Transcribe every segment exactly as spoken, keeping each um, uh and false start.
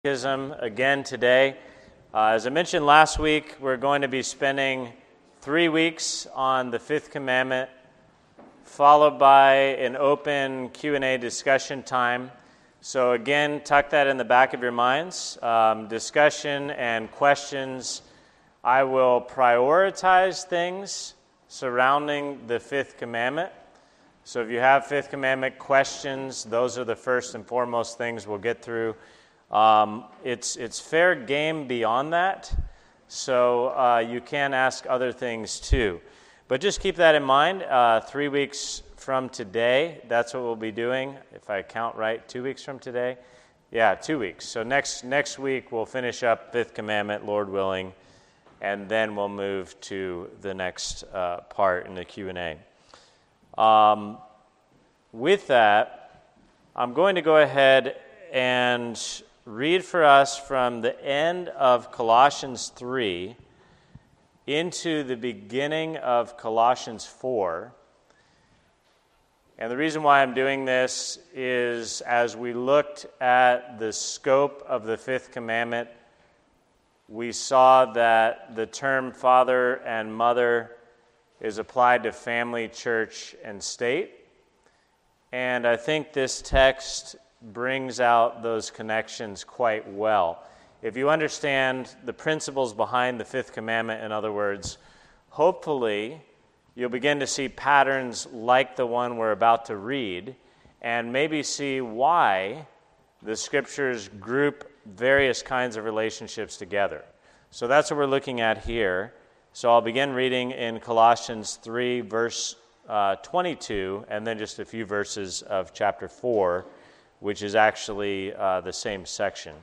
Catechism again today. Uh, as I mentioned last week, we're going to be spending three weeks on the Fifth Commandment, followed by an open Q and A discussion time. So again, tuck that in the back of your minds. Um, discussion and questions. I will prioritize things surrounding the Fifth Commandment. So if you have Fifth Commandment questions, those are the first and foremost things we'll get through. Um, it's it's fair game beyond that, so uh, you can ask other things too. But just keep that in mind. Uh, three weeks from today, that's what we'll be doing. If I count right, two weeks from today? Yeah, two weeks. So next next week we'll finish up Fifth Commandment, Lord willing, and then we'll move to the next uh, part in the Q and A. Um, with that, I'm going to go ahead and read for us from the end of Colossians three into the beginning of Colossians four. And the reason why I'm doing this is as we looked at the scope of the Fifth Commandment, we saw that the term father and mother is applied to family, church, and state. And I think this text brings out those connections quite well. If you understand the principles behind the Fifth Commandment, in other words, hopefully you'll begin to see patterns like the one we're about to read and maybe see why the Scriptures group various kinds of relationships together. So that's what we're looking at here. So I'll begin reading in Colossians three, verse uh, twenty-two, and then just a few verses of chapter four, which is actually uh, the same section.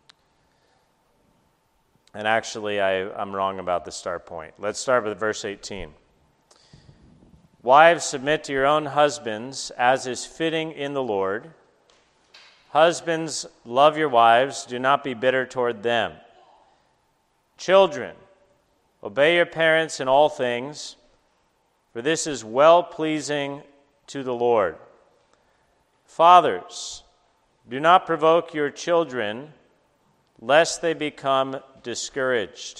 And actually, I, I'm wrong about the start point. Let's start with verse eighteen. Wives, submit to your own husbands, as is fitting in the Lord. Husbands, love your wives. Do not be bitter toward them. Children, obey your parents in all things, for this is well-pleasing to the Lord. Fathers, do not provoke your children, lest they become discouraged.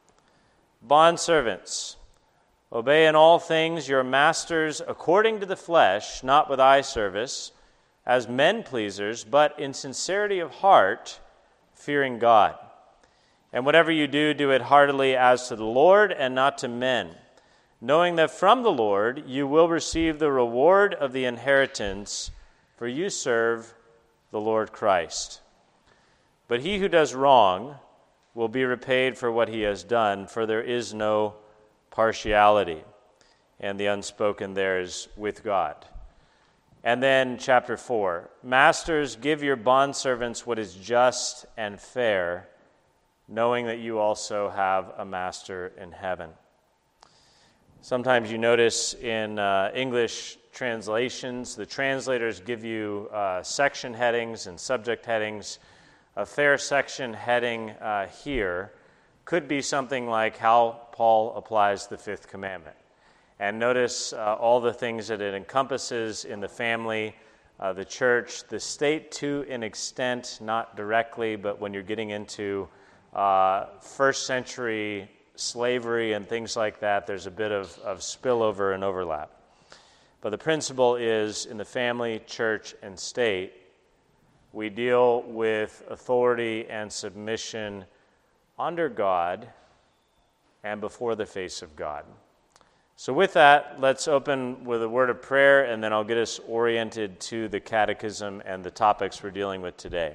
Bondservants, obey in all things your masters according to the flesh, not with eye service, as men pleasers, but in sincerity of heart, fearing God. And whatever you do, do it heartily as to the Lord and not to men, knowing that from the Lord you will receive the reward of the inheritance, for you serve the Lord Christ. But he who does wrong will be repaid for what he has done, for there is no partiality. And the unspoken there is with God. And then chapter four. Masters, give your bondservants what is just and fair, knowing that you also have a master in heaven. Sometimes you notice in uh, English translations, the translators give you uh, section headings and subject headings. A fair section heading uh, here could be something like how Paul applies the Fifth Commandment. And notice uh, all the things that it encompasses in the family, uh, the church, the state to an extent, not directly, but when you're getting into uh, first century slavery and things like that, there's a bit of, of spillover and overlap. But the principle is in the family, church, and state, we deal with authority and submission under God and before the face of God. So with that, let's open with a word of prayer, and then I'll get us oriented to the catechism and the topics we're dealing with today.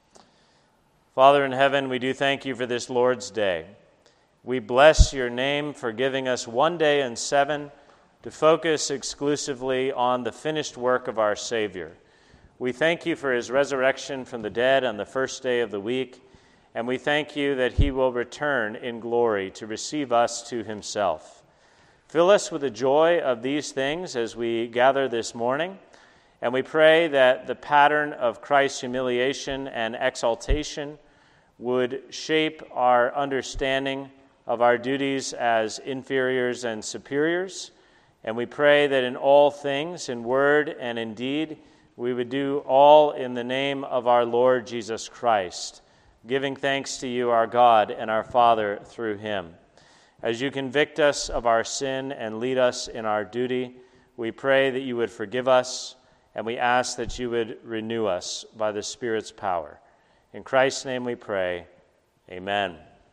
Father in heaven, we do thank you for this Lord's Day. We bless your name for giving us one day in seven to focus exclusively on the finished work of our Savior. We thank you for his resurrection from the dead on the first day of the week, and we thank you that he will return in glory to receive us to himself. Fill us with the joy of these things as we gather this morning, and we pray that the pattern of Christ's humiliation and exaltation would shape our understanding of our duties as inferiors and superiors. And we pray that in all things, in word and in deed, we would do all in the name of our Lord Jesus Christ, giving thanks to you, our God and our Father, through him. As you convict us of our sin and lead us in our duty, we pray that you would forgive us, and we ask that you would renew us by the Spirit's power. In Christ's name we pray, amen.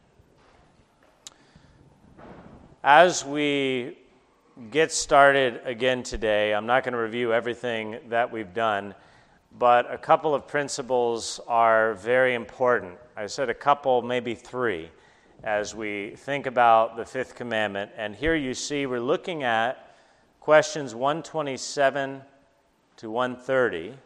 As we get started again today, I'm not going to review everything that we've done, but a couple of principles are very important. I said a couple, maybe three, as we think about the fifth commandment. And here you see we're looking at questions one twenty-seven to one thirty.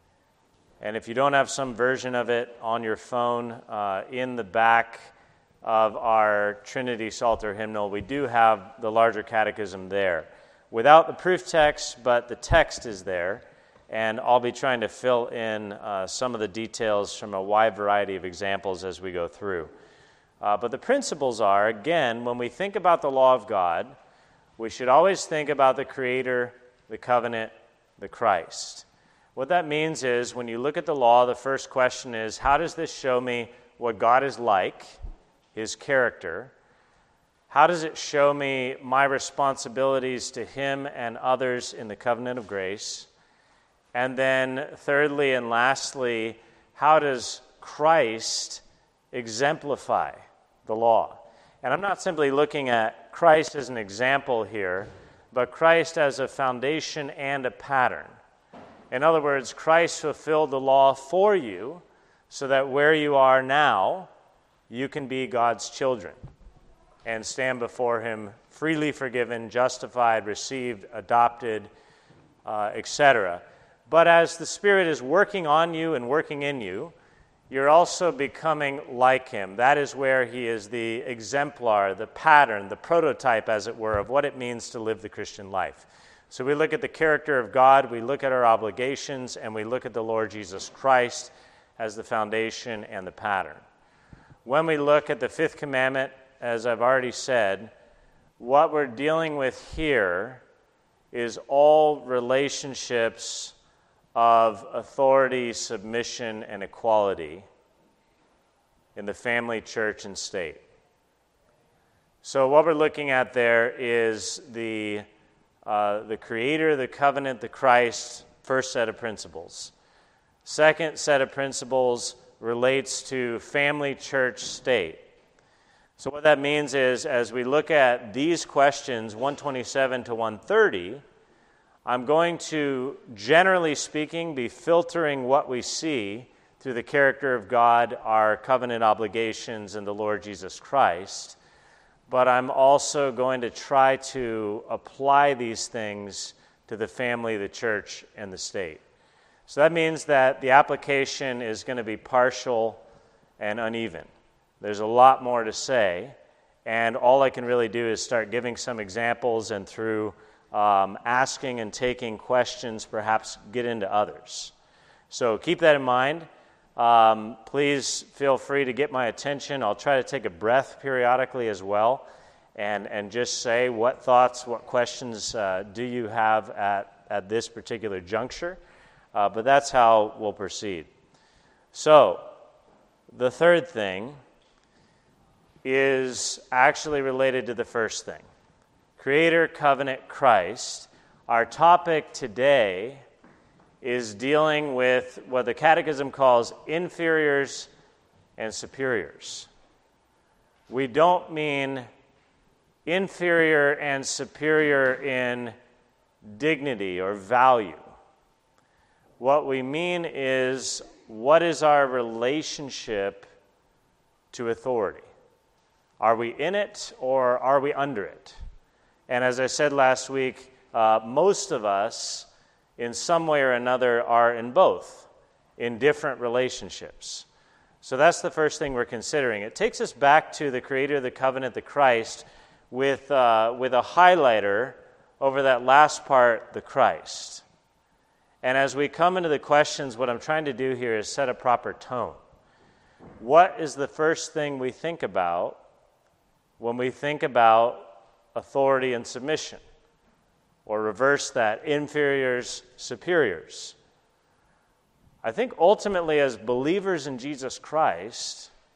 And if you don't have some version of it on your phone, uh, in the back of our Trinity Psalter hymnal, we do have the larger catechism there. Without the proof text, but the text is there, and I'll be trying to fill in uh, some of the details from a wide variety of examples as we go through. Uh, but the principles are, again, when we think about the law of God, we should always think about the Creator, the covenant, the Christ. What that means is, when you look at the law, the first question is, how does this show me what God is like, his character? How does it show me my responsibilities to him and others in the covenant of grace? And then thirdly and lastly, how does Christ exemplify the law? And I'm not simply looking at Christ as an example here, but Christ as a foundation and a pattern. In other words, Christ fulfilled the law for you so that where you are now, you can be God's children and stand before him freely forgiven, justified, received, adopted, uh, et cetera. But as the Spirit is working on you and working in you, you're also becoming like him. That is where he is the exemplar, the pattern, the prototype, as it were, of what it means to live the Christian life. So we look at the character of God, we look at our obligations, and we look at the Lord Jesus Christ as the foundation and the pattern. When we look at the fifth commandment, as I've already said, what we're dealing with here is all relationships of authority, submission, and equality in the family, church, and state. So what we're looking at there is the, uh, the Creator, the covenant, the Christ, first set of principles. Second set of principles relates to family, church, state. So what that means is, as we look at these questions, one twenty-seven to one thirty, I'm going to, generally speaking, be filtering what we see through the character of God, our covenant obligations, and the Lord Jesus Christ. But I'm also going to try to apply these things to the family, the church, and the state. So that means that the application is going to be partial and uneven. There's a lot more to say, and all I can really do is start giving some examples, and through um, asking and taking questions, perhaps get into others. So keep that in mind. Um, please feel free to get my attention. I'll try to take a breath periodically as well, and, and just say what thoughts, what questions uh, do you have at, at this particular juncture. Uh, but that's how we'll proceed. So, the third thing is actually related to the first thing. Creator, covenant, Christ. Our topic today is dealing with what the Catechism calls inferiors and superiors. We don't mean inferior and superior in dignity or value. What we mean is, what is our relationship to authority? Are we in it or are we under it? And as I said last week, uh, most of us, in some way or another, are in both, in different relationships. So that's the first thing we're considering. It takes us back to the Creator, the covenant, the Christ, with, uh, with a highlighter over that last part, the Christ. And as we come into the questions, what I'm trying to do here is set a proper tone. What is the first thing we think about when we think about authority and submission? Or reverse that, inferiors, superiors. I think ultimately, as believers in Jesus Christ,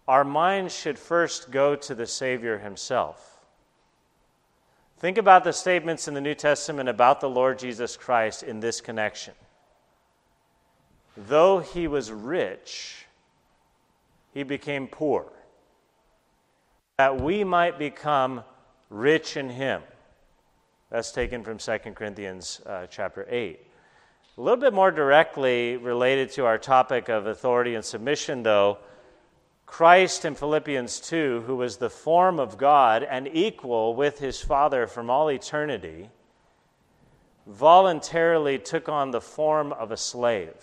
our minds should first go to the Savior himself. Think about the statements in the New Testament about the Lord Jesus Christ in this connection. Though he was rich, he became poor, that we might become rich in him. That's taken from Second Corinthians uh, chapter eight. A little bit more directly related to our topic of authority and submission, though, Christ in Philippians two, who was the form of God and equal with his Father from all eternity, voluntarily took on the form of a slave.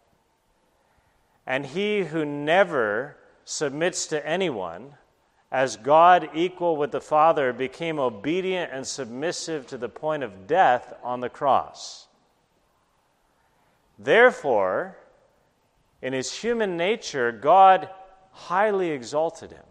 And he who never submits to anyone, as God equal with the Father, became obedient and submissive to the point of death on the cross. Therefore, in his human nature, God highly exalted him.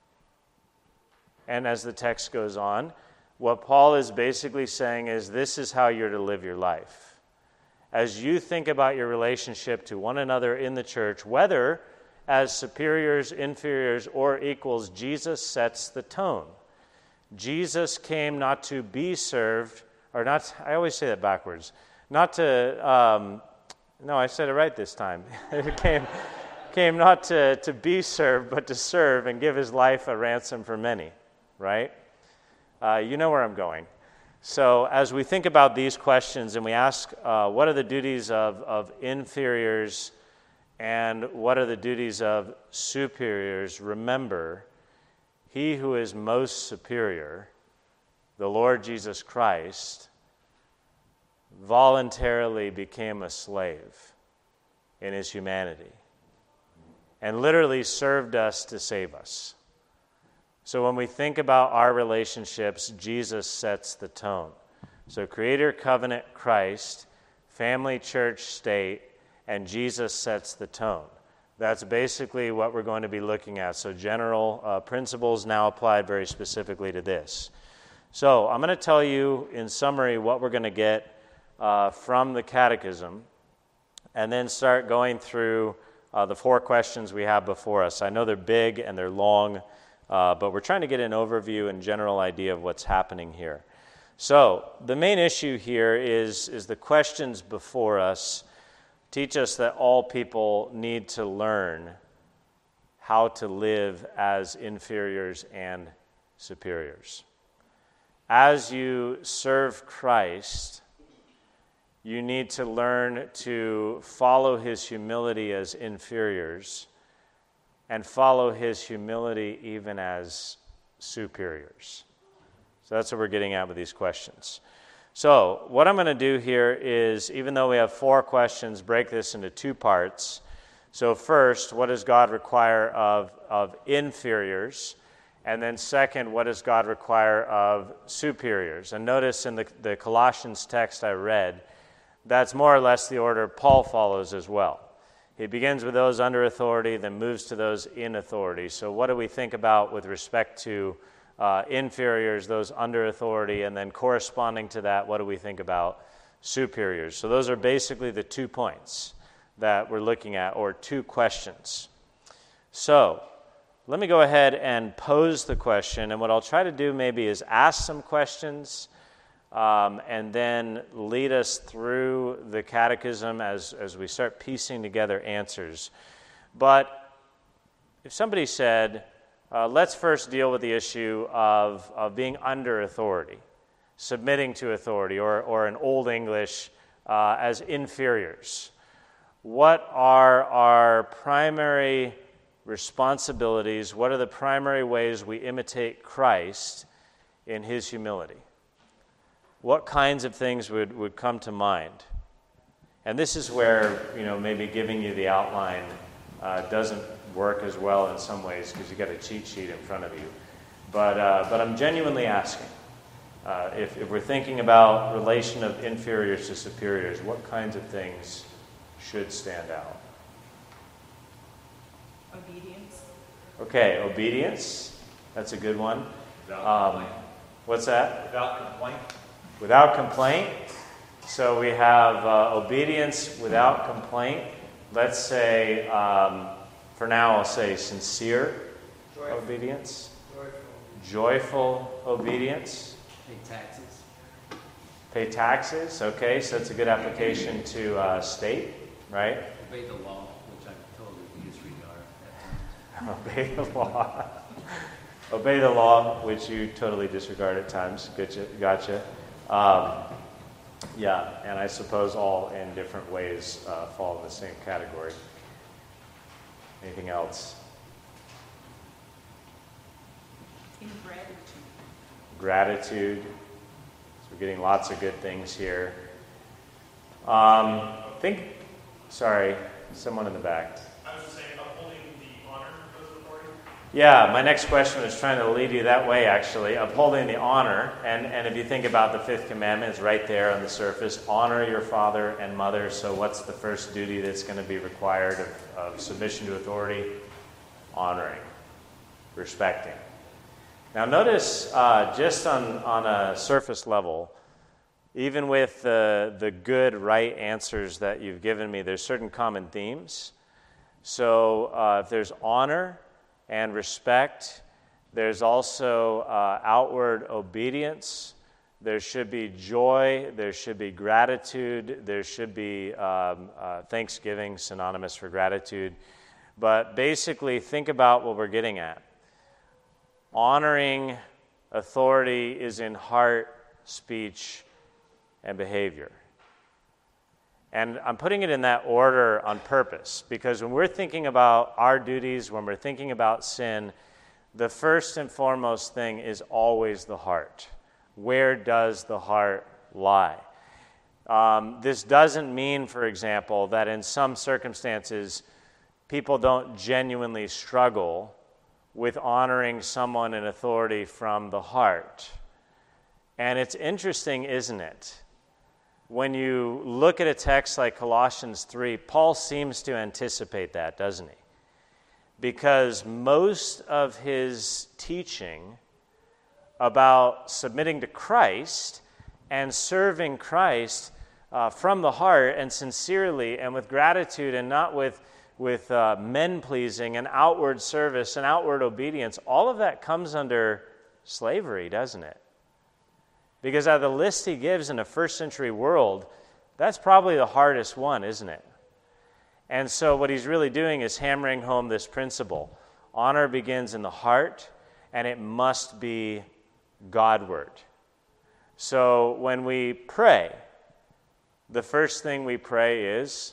And as the text goes on, what Paul is basically saying is this is how you're to live your life. As you think about your relationship to one another in the church, whether as superiors, inferiors, or equals, Jesus sets the tone. Jesus came not to be served, or not, I always say that backwards, not to, um, no, I said it right this time. It came, came not to, to be served, but to serve and give his life a ransom for many, right? Uh, you know where I'm going. So as we think about these questions and we ask, uh, what are the duties of, of inferiors and what are the duties of superiors, remember, he who is most superior, the Lord Jesus Christ, voluntarily became a slave in his humanity and literally served us to save us. So when we think about our relationships, Jesus sets the tone. So Creator, Covenant, Christ, family, church, state, and Jesus sets the tone. That's basically what we're going to be looking at. So general uh, principles now applied very specifically to this. So I'm going to tell you in summary what we're going to get uh, from the Catechism and then start going through uh, the four questions we have before us. I know they're big and they're long, Uh, but we're trying to get an overview and general idea of what's happening here. So the main issue here is, is the questions before us teach us that all people need to learn how to live as inferiors and superiors. As you serve Christ, you need to learn to follow his humility as inferiors and follow his humility even as superiors. So that's what we're getting at with these questions. So what I'm going to do here is, even though we have four questions, break this into two parts. So first, what does God require of, of inferiors? And then second, what does God require of superiors? And notice in the, the Colossians text I read, that's more or less the order Paul follows as well. He begins with those under authority, then moves to those in authority. So what do we think about with respect to uh, inferiors, those under authority, and then corresponding to that, what do we think about superiors? So those are basically the two points that we're looking at, or two questions. So let me go ahead and pose the question, and what I'll try to do maybe is ask some questions Um, and then lead us through the catechism as, as we start piecing together answers. But if somebody said, uh, let's first deal with the issue of, of being under authority, submitting to authority, or, or in Old English, uh, as inferiors. What are our primary responsibilities? What are the primary ways we imitate Christ in his humility? What kinds of things would, would come to mind? And this is where, you know, maybe giving you the outline uh, doesn't work as well in some ways because you got a cheat sheet in front of you. But uh, but I'm genuinely asking, uh, if, if we're thinking about relation of inferiors to superiors, what kinds of things should stand out? Obedience. Okay, obedience. That's a good one. Without Um, what's that? Without complaint. Without complaint. So we have uh, obedience without complaint. Let's say, um, for now I'll say sincere. Joyful. Obedience? Joyful. Joyful obedience? Pay taxes. Pay taxes, okay, so it's a good application to uh, state, right? Obey the law, which I totally disregard at times. Obey the law. Obey the law, which you totally disregard at times. Gotcha. Gotcha. Um, yeah, and I suppose all in different ways uh, fall in the same category. Anything else? Ingratitude. Gratitude. So we're getting lots of good things here. Um, think, sorry, someone in the back. I was just saying, upholding the honor of the authority. Yeah, my next question was trying to lead you that way, actually. Upholding the honor. And, and if you think about the fifth commandment, it's right there on the surface. Honor your father and mother. So what's the first duty that's going to be required of, of submission to authority? Honoring. Respecting. Now notice, uh, just on, on a surface level, even with the, the good, right answers that you've given me, there's certain common themes. So uh, if there's honor and respect, there's also uh, outward obedience. There should be joy. There should be gratitude. There should be um, uh, thanksgiving, synonymous for gratitude. But basically, think about what we're getting at. Honoring authority is in heart, speech, and behavior. And I'm putting it in that order on purpose, because when we're thinking about our duties, when we're thinking about sin, the first and foremost thing is always the heart. Where does the heart lie? Um, this doesn't mean, for example, that in some circumstances people don't genuinely struggle with honoring someone in authority from the heart. And it's interesting, isn't it? When you look at a text like Colossians three, Paul seems to anticipate that, doesn't he? Because most of his teaching about submitting to Christ and serving Christ uh, from the heart and sincerely and with gratitude and not with with uh, men-pleasing and outward service and outward obedience, all of that comes under slavery, doesn't it? Because out of the list he gives in a first century world, that's probably the hardest one, isn't it? And so what he's really doing is hammering home this principle. Honor begins in the heart, and it must be Godward. So when we pray, the first thing we pray is,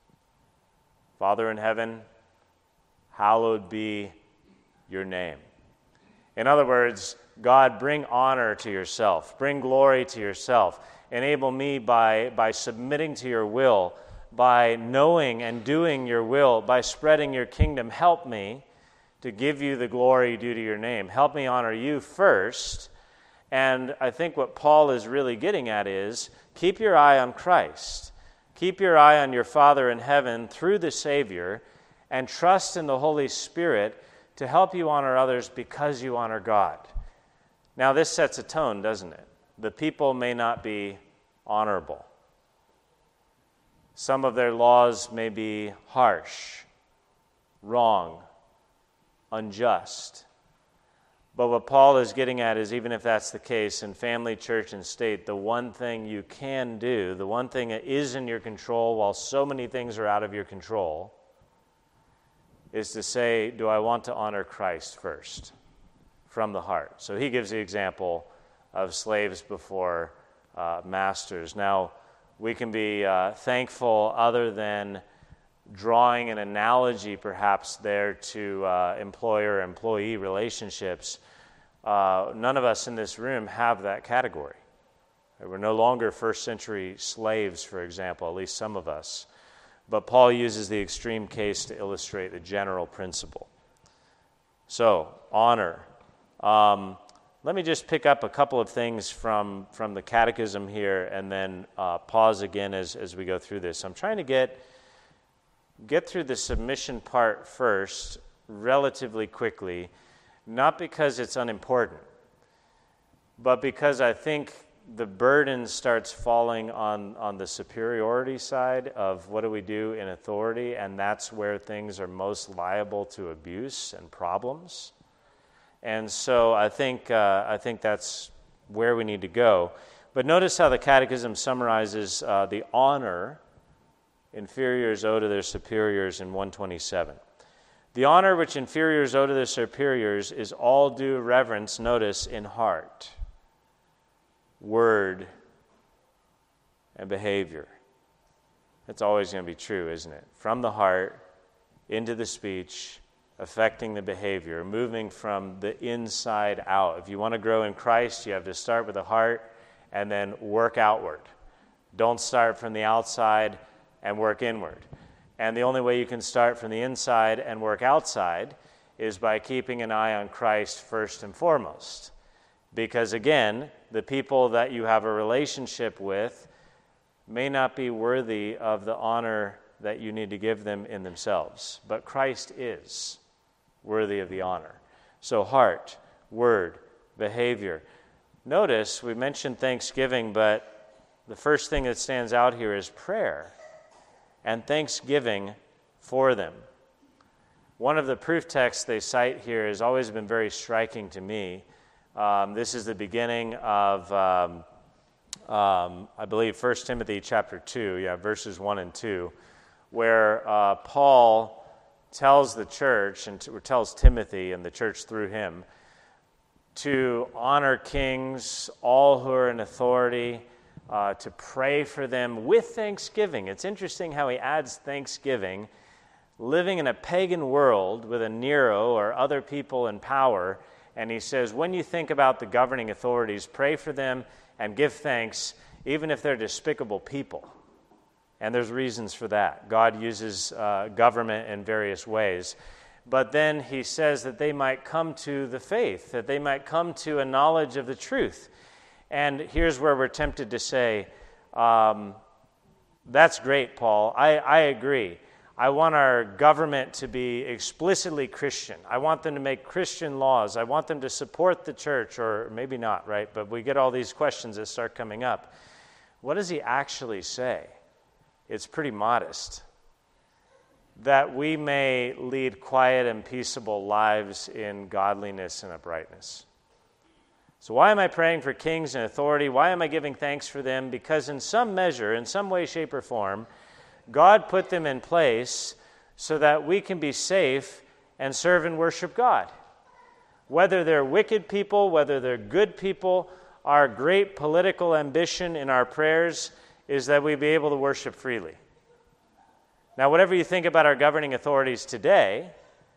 Father in heaven, hallowed be your name. In other words, God, bring honor to yourself. Bring glory to yourself. Enable me by, by submitting to your will, by knowing and doing your will, by spreading your kingdom. Help me to give you the glory due to your name. Help me honor you first. And I think what Paul is really getting at is, keep your eye on Christ. Keep your eye on your Father in heaven through the Savior, and trust in the Holy Spirit to help you honor others because you honor God. Now, this sets a tone, doesn't it? The people may not be honorable. Some of their laws may be harsh, wrong, unjust. But what Paul is getting at is, even if that's the case in family, church, and state, the one thing you can do, the one thing that is in your control while so many things are out of your control, is to say, do I want to honor Christ first from the heart? So he gives the example of slaves before uh, masters. Now, we can be uh, thankful, other than drawing an analogy perhaps there to uh, employer-employee relationships. Uh, none of us in this room have that category. We're no longer first century slaves, for example, at least some of us. But Paul uses the extreme case to illustrate the general principle. So, honor. Um, let me just pick up a couple of things from, from the catechism here and then uh, pause again as, as we go through this. I'm trying to get get through the submission part first relatively quickly, not because it's unimportant, but because I think the burden starts falling on, on the superiority side of what do we do in authority, and that's where things are most liable to abuse and problems. And so I think uh, I think that's where we need to go. But notice how the Catechism summarizes uh, the honor inferiors owe to their superiors in one twenty-seven. The honor which inferiors owe to their superiors is all due reverence, notice, in heart, word, and behavior. That's always going to be true, isn't it? From the heart into the speech, affecting the behavior, moving from the inside out. If you want to grow in Christ, you have to start with the heart and then work outward. Don't start from the outside and work inward. And the only way you can start from the inside and work outside is by keeping an eye on Christ first and foremost. Because again, the people that you have a relationship with may not be worthy of the honor that you need to give them in themselves. But Christ is worthy of the honor. So heart, word, behavior. Notice we mentioned thanksgiving, but the first thing that stands out here is prayer and thanksgiving for them. One of the proof texts they cite here has always been very striking to me. Um, this is the beginning of, um, um, I believe, First Timothy chapter two, yeah, verses one and two, where uh, Paul tells the church, and t- or tells Timothy and the church through him, to honor kings, all who are in authority, uh, to pray for them with thanksgiving. It's interesting how he adds thanksgiving. Living in a pagan world with a Nero or other people in power, and he says, when you think about the governing authorities, pray for them and give thanks, even if they're despicable people. And there's reasons for that. God uses uh, government in various ways. But then he says that they might come to the faith, that they might come to a knowledge of the truth. And here's where we're tempted to say, um, that's great, Paul. I, I agree. I want our government to be explicitly Christian. I want them to make Christian laws. I want them to support the church, or maybe not, right? But we get all these questions that start coming up. What does he actually say? It's pretty modest. That we may lead quiet and peaceable lives in godliness and uprightness. So why am I praying for kings and authority? Why am I giving thanks for them? Because in some measure, in some way, shape, or form, God put them in place so that we can be safe and serve and worship God. Whether they're wicked people, whether they're good people, our great political ambition in our prayers is that we be able to worship freely. Now, whatever you think about our governing authorities today,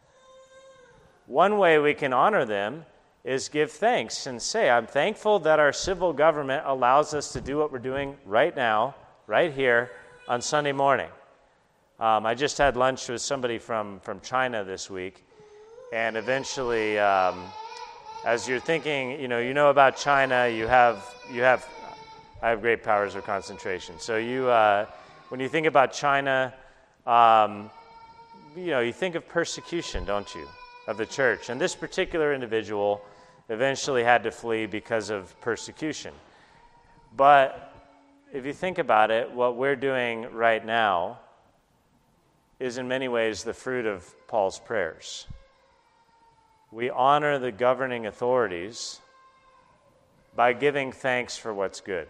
one way we can honor them is give thanks and say, I'm thankful that our civil government allows us to do what we're doing right now, right here, on Sunday morning. Um, I just had lunch with somebody from, from China this week, and eventually, um, as you're thinking, you know, you know about China, you have, you have, I have great powers of concentration. So you, uh, when you think about China, um, you know, you think of persecution, don't you, of the church. And this particular individual eventually had to flee because of persecution. But if you think about it, what we're doing right now is in many ways the fruit of Paul's prayers. We honor the governing authorities by giving thanks for what's good,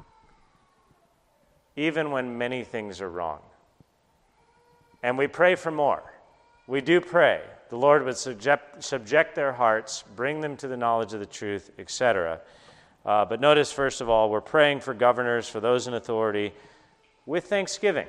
even when many things are wrong. And we pray for more. We do pray. The Lord would subject, subject their hearts, bring them to the knowledge of the truth, et cetera. Uh, but notice, first of all, we're praying for governors, for those in authority, with thanksgiving.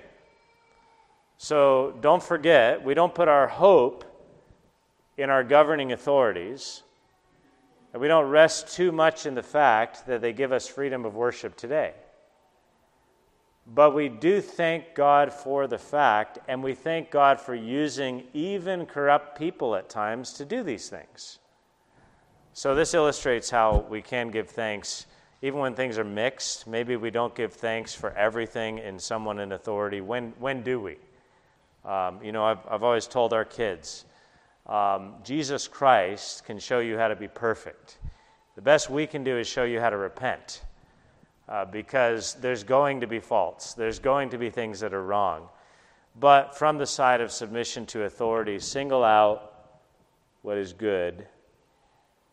So don't forget, we don't put our hope in our governing authorities, and we don't rest too much in the fact that they give us freedom of worship today. But we do thank God for the fact, and we thank God for using even corrupt people at times to do these things. So this illustrates how we can give thanks even when things are mixed. Maybe we don't give thanks for everything in someone in authority. When when do we? Um, you know, I've, I've always told our kids, um, Jesus Christ can show you how to be perfect. The best we can do is show you how to repent. Uh, because there's going to be faults. There's going to be things that are wrong. But from the side of submission to authority, single out what is good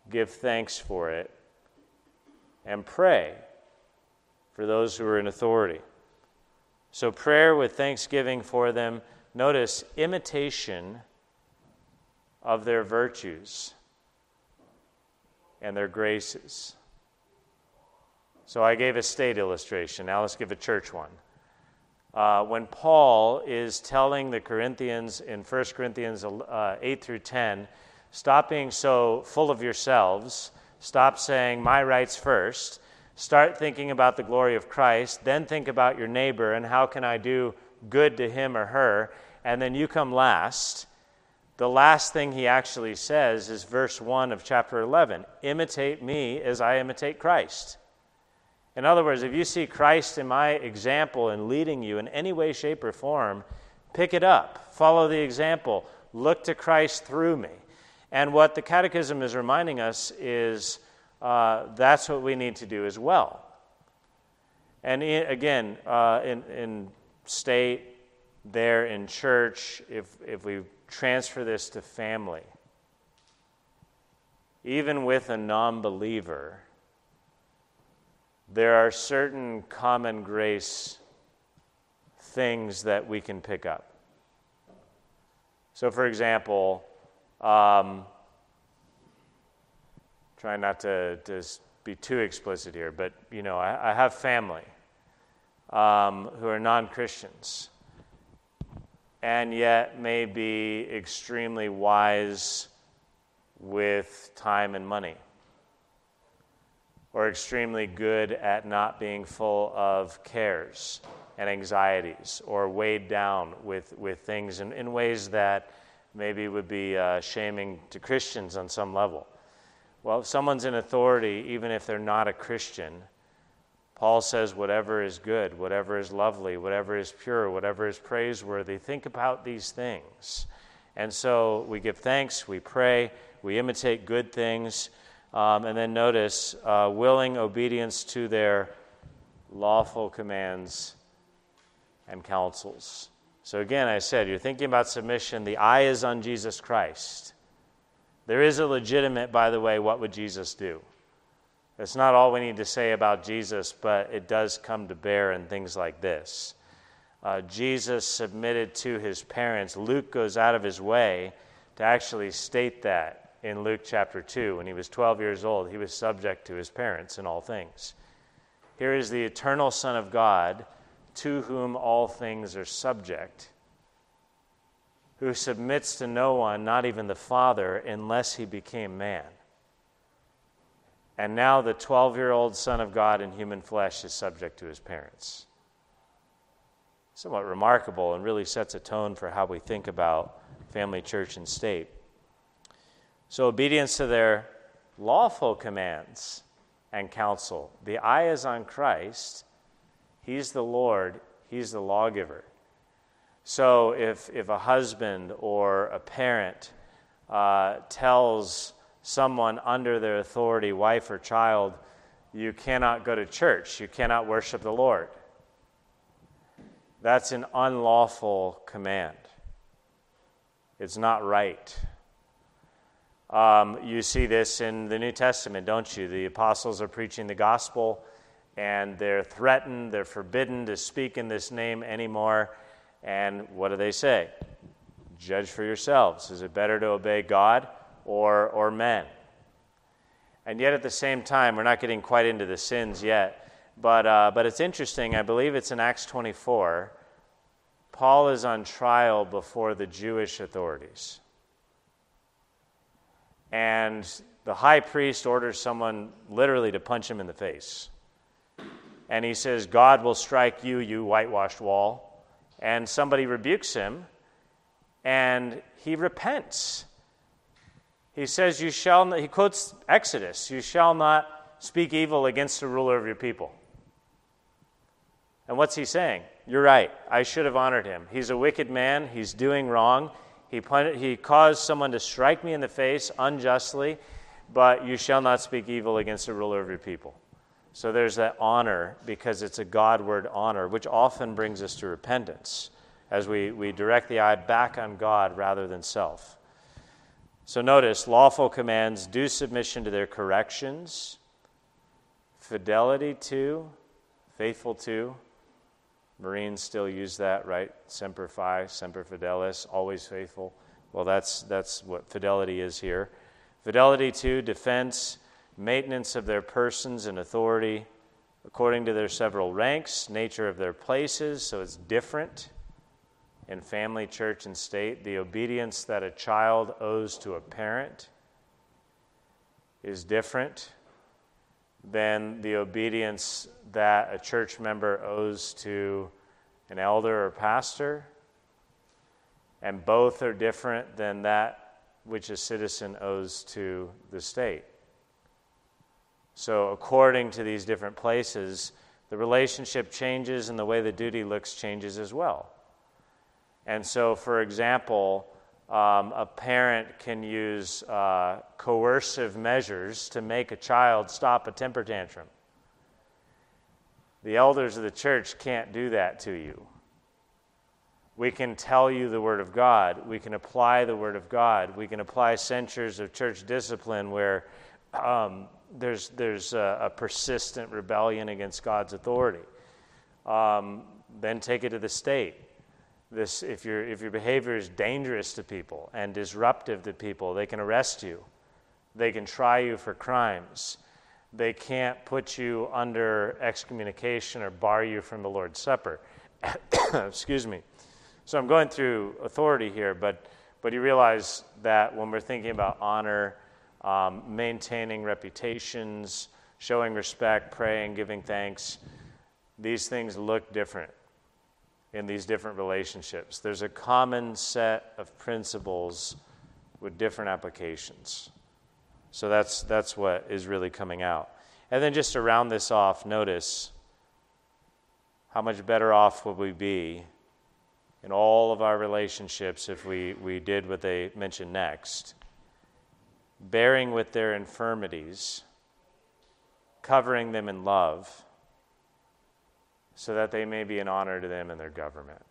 give thanks for it, and pray for those who are in authority. So prayer with thanksgiving for them. Notice imitation of their virtues and their graces. So I gave a state illustration. Now let's give a church one. Uh, when Paul is telling the Corinthians in First Corinthians uh, eight through ten, stop being so full of yourselves, stop saying my rights first, start thinking about the glory of Christ, then think about your neighbor and how can I do good to him or her, and then you come last. The last thing he actually says is verse one of chapter eleven, imitate me as I imitate Christ. In other words, if you see Christ in my example and leading you in any way, shape, or form, pick it up, follow the example, look to Christ through me. And what the Catechism is reminding us is uh, that's what we need to do as well. And in, again, uh, in, in state, there in church, if if we transfer this to family, even with a non-believer, there are certain common grace things that we can pick up. So, for example, um, try not to, to be too explicit here, but, you know, I, I have family um, who are non-Christians and yet may be extremely wise with time and money, or extremely good at not being full of cares and anxieties, or weighed down with, with things in, in ways that maybe would be uh, shaming to Christians on some level. Well, if someone's in authority, even if they're not a Christian, Paul says whatever is good, whatever is lovely, whatever is pure, whatever is praiseworthy, think about these things. And so we give thanks, we pray, we imitate good things, um, and then notice uh, willing obedience to their lawful commands and counsels. So again, I said, you're thinking about submission, the eye is on Jesus Christ. There is a legitimate, by the way, what would Jesus do? It's not all we need to say about Jesus, but it does come to bear in things like this. Uh, Jesus submitted to his parents. Luke goes out of his way to actually state that in Luke chapter two. When he was twelve years old, he was subject to his parents in all things. Here is the eternal Son of God, to whom all things are subject, who submits to no one, not even the Father, unless he became man. And now the twelve-year-old Son of God in human flesh is subject to his parents. Somewhat remarkable, and really sets a tone for how we think about family, church, and state. So obedience to their lawful commands and counsel. The eye is on Christ. He's the Lord. He's the lawgiver. So if, if a husband or a parent uh, tells someone under their authority, wife or child, you cannot go to church, you cannot worship the Lord, that's an unlawful command. It's not right. Um, you see this in the New Testament, don't you? The apostles are preaching the gospel, and they're threatened, they're forbidden to speak in this name anymore. And what do they say? Judge for yourselves. Is it better to obey God or or men? And yet at the same time, we're not getting quite into the sins yet, but uh, but it's interesting. I believe it's in Acts twenty-four. Paul is on trial before the Jewish authorities. And the high priest orders someone literally to punch him in the face. And he says, God will strike you, you whitewashed wall. And somebody rebukes him, and he repents. He says, you shall not, he quotes Exodus, you shall not speak evil against the ruler of your people. And what's he saying? You're right, I should have honored him. He's a wicked man, he's doing wrong. He, pun- he caused someone to strike me in the face unjustly, but you shall not speak evil against the ruler of your people. So there's that honor, because it's a Godward honor, which often brings us to repentance as we, we direct the eye back on God rather than self. So notice, lawful commands, due submission to their corrections, fidelity to, faithful to. Marines still use that, right? Semper Fi, Semper Fidelis, always faithful. Well, that's that's what fidelity is here. Fidelity to, defense, maintenance of their persons and authority, according to their several ranks, nature of their places, so it's different in family, church, and state. The obedience that a child owes to a parent is different than the obedience that a church member owes to an elder or pastor, and both are different than that which a citizen owes to the state. So according to these different places, the relationship changes and the way the duty looks changes as well. And so, for example, um, a parent can use uh, coercive measures to make a child stop a temper tantrum. The elders of the church can't do that to you. We can tell you the Word of God. We can apply the Word of God. We can apply censures of church discipline where um, there's there's a, a persistent rebellion against God's authority. Um, then take it to the state. This, if your if your behavior is dangerous to people and disruptive to people, they can arrest you. They can try you for crimes. They can't put you under excommunication or bar you from the Lord's Supper. Excuse me. So I'm going through authority here, but but you realize that when we're thinking about honor, um, maintaining reputations, showing respect, praying, giving thanks, these things look different in these different relationships. There's a common set of principles with different applications. So that's that's what is really coming out. And then just to round this off, notice how much better off would we be in all of our relationships if we, we did what they mention next. Bearing with their infirmities, covering them in love, so that they may be an honor to them and their government.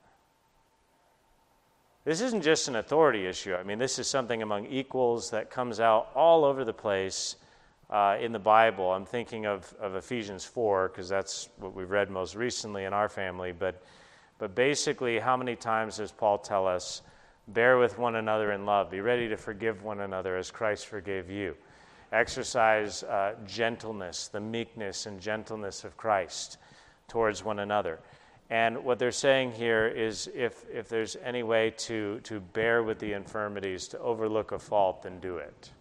This isn't just an authority issue. I mean, this is something among equals that comes out all over the place uh, in the Bible. I'm thinking of, of Ephesians four, because that's what we've read most recently in our family. But, but basically, how many times does Paul tell us, bear with one another in love, be ready to forgive one another as Christ forgave you. Exercise uh, gentleness, the meekness and gentleness of Christ towards one another. And what they're saying here is if if there's any way to, to bear with the infirmities, to overlook a fault, then do it.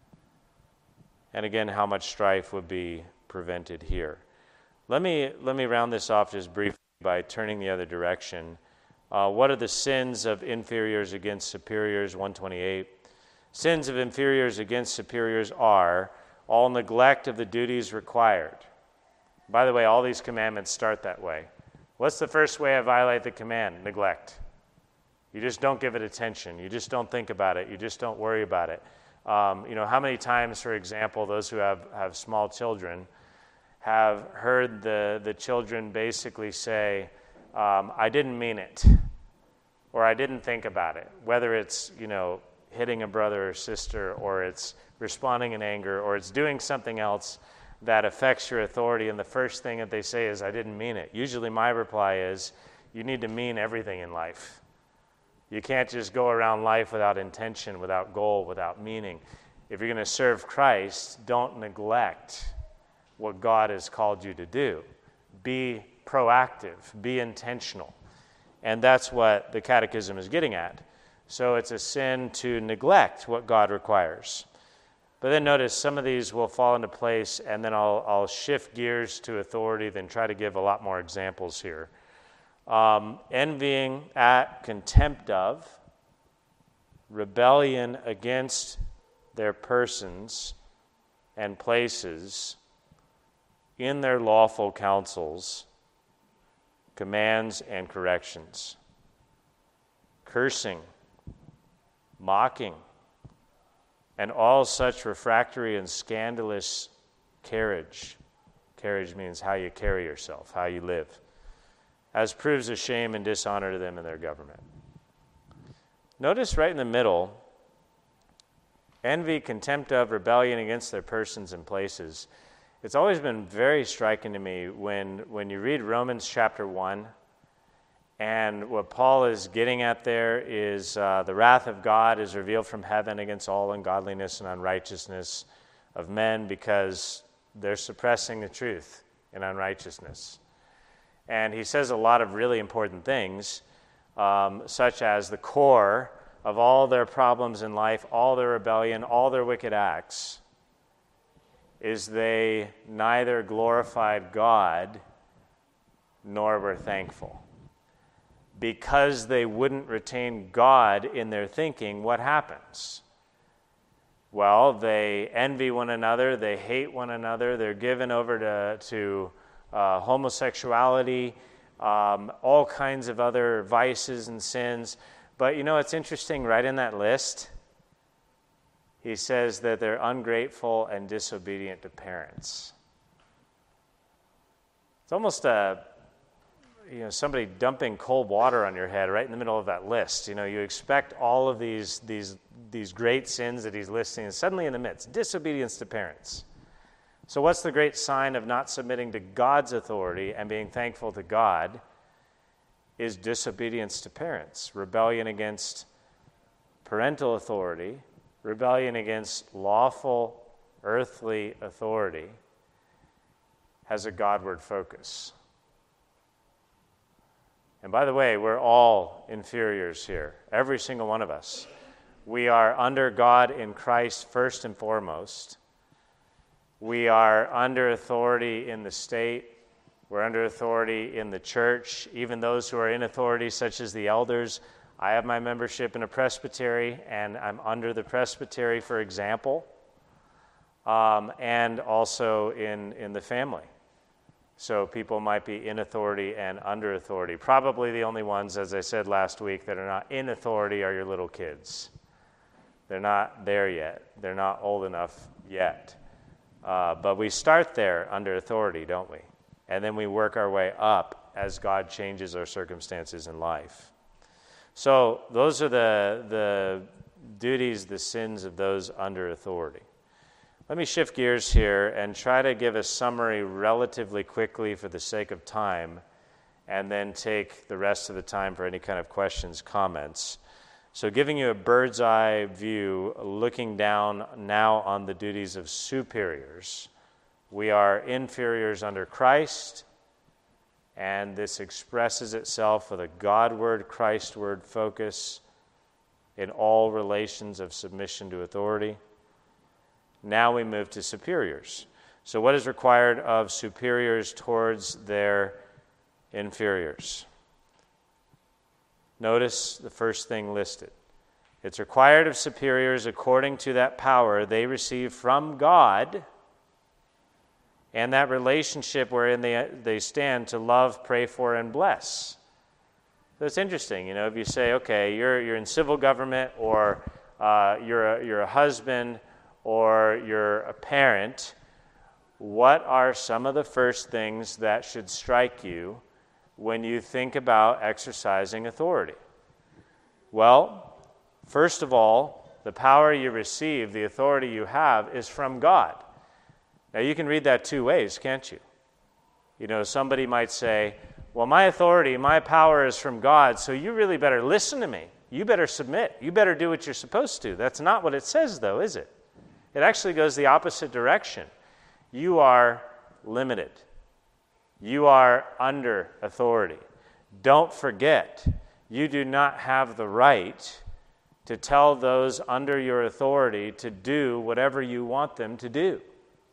And again, how much strife would be prevented here. Let me let me round this off just briefly by turning the other direction. Uh, what are the sins of inferiors against superiors? one twenty-eight. Sins of inferiors against superiors are all neglect of the duties required. By the way, all these commandments start that way. What's the first way I violate the command? Neglect. You just don't give it attention. You just don't think about it. You just don't worry about it. Um, you know, how many times, for example, those who have, have small children have heard the, the children basically say, um, I didn't mean it, or I didn't think about it, whether it's, you know, hitting a brother or sister, or it's responding in anger, or it's doing something else that affects your authority, and the first thing that they say is, I didn't mean it. Usually my reply is, you need to mean everything in life. You can't just go around life without intention, without goal, without meaning. If you're going to serve Christ, don't neglect what God has called you to do. Be proactive, be intentional. And that's what the Catechism is getting at. So it's a sin to neglect what God requires. But then notice some of these will fall into place, and then I'll, I'll shift gears to authority, then try to give a lot more examples here. Um, envying at, contempt of, rebellion against their persons and places in their lawful counsels, commands and corrections, cursing, mocking, and all such refractory and scandalous carriage. Carriage means how you carry yourself, how you live, as proves a shame and dishonor to them and their government. Notice right in the middle, Envy, contempt of, rebellion against their persons and places. It's always been very striking to me when, when you read Romans chapter one, and what Paul is getting at there is uh, the wrath of God is revealed from heaven against all ungodliness and unrighteousness of men because they're suppressing the truth in unrighteousness. And he says a lot of really important things, um, such as the core of all their problems in life, all their rebellion, all their wicked acts, is they neither glorified God nor were thankful. Because they wouldn't retain God in their thinking, what happens? Well, they envy one another, they hate one another, they're given over to, to uh, homosexuality, um, all kinds of other vices and sins. But you know, it's interesting, right in that list, he says that they're ungrateful and disobedient to parents. It's almost a you know, somebody dumping cold water on your head right in the middle of that list. You know, you expect all of these these these great sins that he's listing, and suddenly in the midst, disobedience to parents. So what's the great sign of not submitting to God's authority and being thankful to God? Is disobedience to parents, rebellion against parental authority, rebellion against lawful earthly authority, has a Godward focus. And by the way, we're all inferiors here, every single one of us. We are under God in Christ first and foremost. We are under authority in the state. We're under authority in the church. Even those who are in authority, such as the elders. I have my membership in a presbytery, and I'm under the presbytery, for example, um, and also in, in the family. So people might be in authority and under authority. Probably the only ones, as I said last week, that are not in authority are your little kids. They're not there yet. They're not old enough yet. Uh, but we start there under authority, don't we? And then we work our way up as God changes our circumstances in life. So those are the, the duties, the sins of those under authority. Let me shift gears here and try to give a summary relatively quickly for the sake of time, and then take the rest of the time for any kind of questions, comments. So giving you a bird's eye view, looking down now on the duties of superiors. We are inferiors under Christ, and this expresses itself with a Godward, Christward focus in all relations of submission to authority. Now we move to superiors. So what is required of superiors towards their inferiors? Notice the first thing listed. It's required of superiors according to that power they receive from God and that relationship wherein they, they stand to love, pray for, and bless. So it's interesting, you know, if you say, okay, you're you're in civil government, or uh, you're a, you're a husband, or you're a parent, what are some of the first things that should strike you when you think about exercising authority? Well, first of all, the power you receive, the authority you have, is from God. Now, you can read that two ways, can't you? You know, somebody might say, well, my authority, my power is from God, so you really better listen to me. You better submit. You better do what you're supposed to. That's not what it says, though, is it? It actually goes the opposite direction. You are limited. You are under authority. Don't forget, you do not have the right to tell those under your authority to do whatever you want them to do.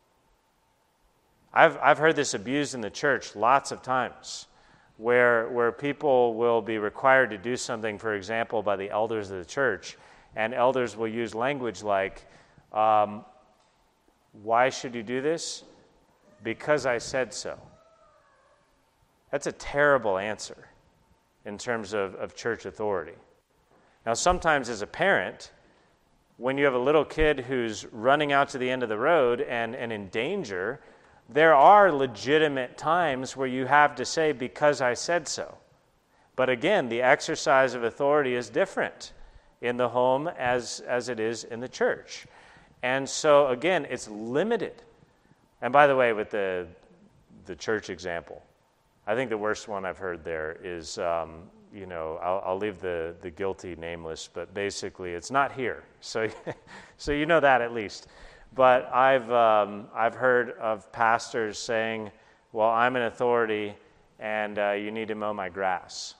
I've I've heard this abused in the church lots of times, where where people will be required to do something, for example, by the elders of the church, and elders will use language like, Um, why should you do this? Because I said so. That's a terrible answer in terms of, of church authority. Now, sometimes as a parent, when you have a little kid who's running out to the end of the road and, and in danger, there are legitimate times where you have to say, because I said so. But again, the exercise of authority is different in the home as, as it is in the church. And so, again, it's limited. And by the way, with the the church example, I think the worst one I've heard there is, um, you know, I'll, I'll leave the, the guilty nameless, but basically it's not here. So, so you know that at least. But I've um, I've heard of pastors saying, well, I'm an authority and uh, you need to mow my grass.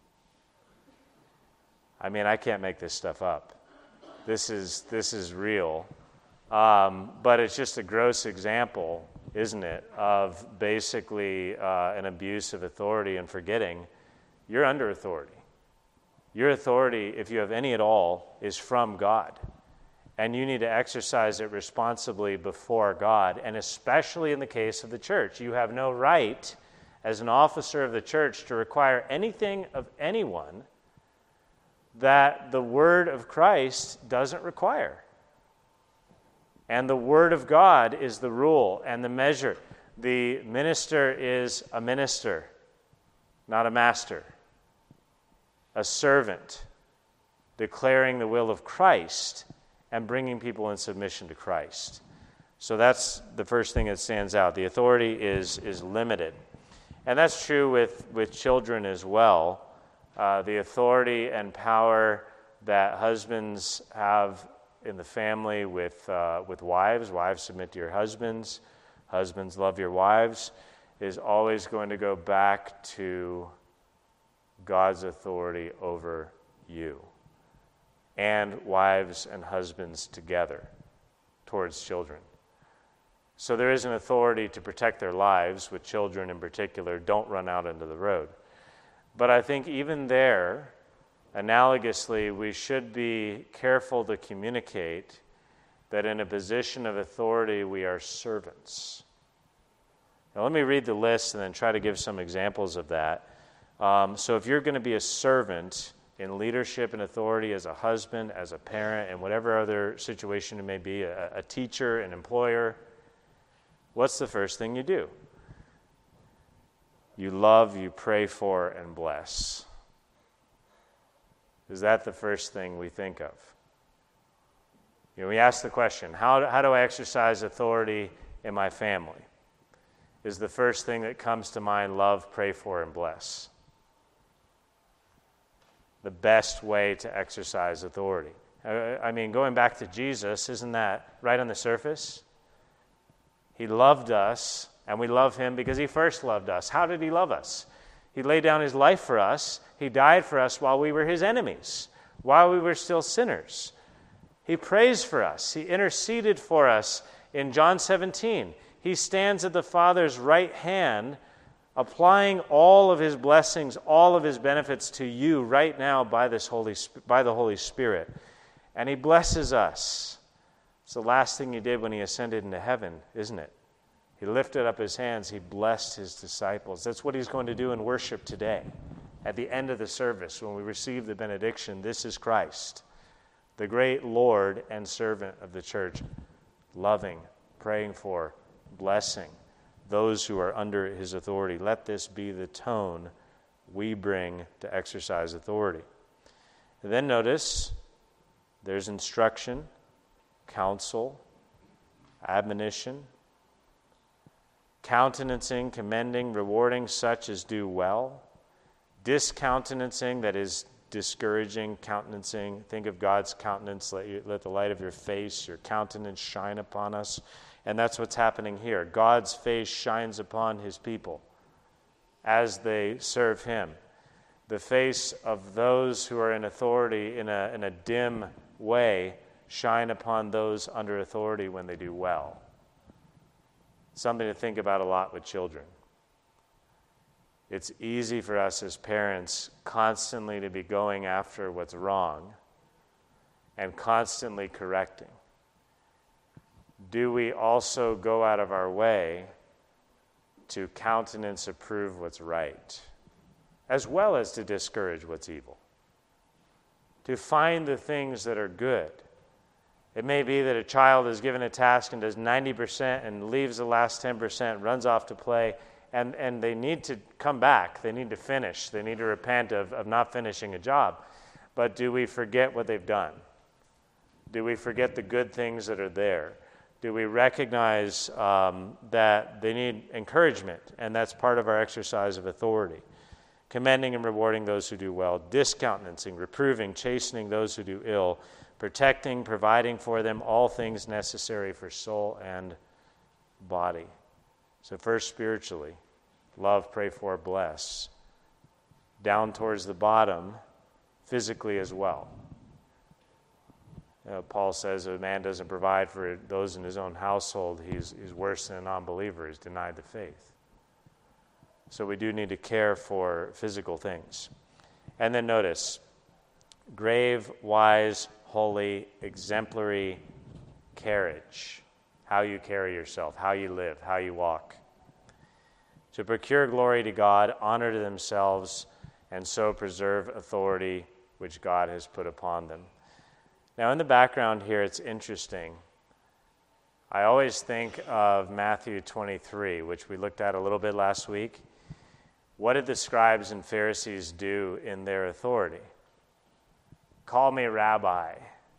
I mean, I can't make this stuff up. This is this is real. Um, but it's just a gross example, isn't it, of basically uh, an abuse of authority and forgetting you're under authority. Your authority, if you have any at all, is from God. And you need to exercise it responsibly before God, and especially in the case of the church. You have no right, as an officer of the church, to require anything of anyone that the word of Christ doesn't require. And the word of God is the rule and the measure. The minister is a minister, not a master. A servant, declaring the will of Christ and bringing people in submission to Christ. So that's the first thing that stands out. The authority is, is limited. And that's true with, with children as well. Uh, the authority and power that husbands have in the family with uh, with wives, wives submit to your husbands, husbands love your wives, is always going to go back to God's authority over you. And wives and husbands together towards children. So there is an authority to protect their lives, with children in particular. Don't run out into the road. But I think even there, analogously, we should be careful to communicate that in a position of authority we are servants. Now let me read the list and then try to give some examples of that. Um, so if you're going to be a servant in leadership and authority as a husband, as a parent, and whatever other situation it may be, a, a teacher, an employer, what's the first thing you do? You love, you pray for, and bless. Is that the first thing we think of? You know, we ask the question, how, how do I exercise authority in my family? Is the first thing that comes to mind love, pray for, and bless? The best way to exercise authority. I mean, going back to Jesus, isn't that right on the surface? He loved us, and we love him because he first loved us. How did he love us? He laid down his life for us. He died for us while we were his enemies, while we were still sinners. He prays for us. He interceded for us in John seventeen. He stands at the Father's right hand, applying all of his blessings, all of his benefits to you right now by this Holy by the Holy Spirit. And he blesses us. It's the last thing he did when he ascended into heaven, isn't it? He lifted up his hands. He blessed his disciples. That's what he's going to do in worship today. At the end of the service, when we receive the benediction, this is Christ, the great Lord and servant of the church, loving, praying for, blessing those who are under his authority. Let this be the tone we bring to exercise authority. And then notice there's instruction, counsel, admonition, countenancing, commending, rewarding such as do well, discountenancing, that is discouraging, countenancing. Think of God's countenance. Let, you, let the light of your face, your countenance shine upon us. And that's what's happening here. God's face shines upon his people as they serve him. The face of those who are in authority in a, in a dim way shine upon those under authority when they do well. Something to think about a lot with children. It's easy for us as parents constantly to be going after what's wrong and constantly correcting. Do we also go out of our way to countenance, approve what's right, as well as to discourage what's evil? To find the things that are good. It may be that a child is given a task and does ninety percent and leaves the last ten percent, runs off to play, and, and they need to come back. They need to finish. They need to repent of, of not finishing a job. But do we forget what they've done? Do we forget the good things that are there? Do we recognize um, that they need encouragement, and that's part of our exercise of authority? Commending and rewarding those who do well, discountenancing, reproving, chastening those who do ill, protecting, providing for them all things necessary for soul and body. So first spiritually, love, pray for, bless. Down towards the bottom, physically as well. You know, Paul says if a man doesn't provide for those in his own household, he's, he's worse than a non-believer. He's denied the faith. So we do need to care for physical things. And then notice, grave, wise, holy, exemplary carriage. How you carry yourself, how you live, how you walk. To procure glory to God, honor to themselves, and so preserve authority which God has put upon them. Now, in the background here, it's interesting. I always think of Matthew twenty-three, which we looked at a little bit last week. What did the scribes and Pharisees do in their authority? Call me rabbi.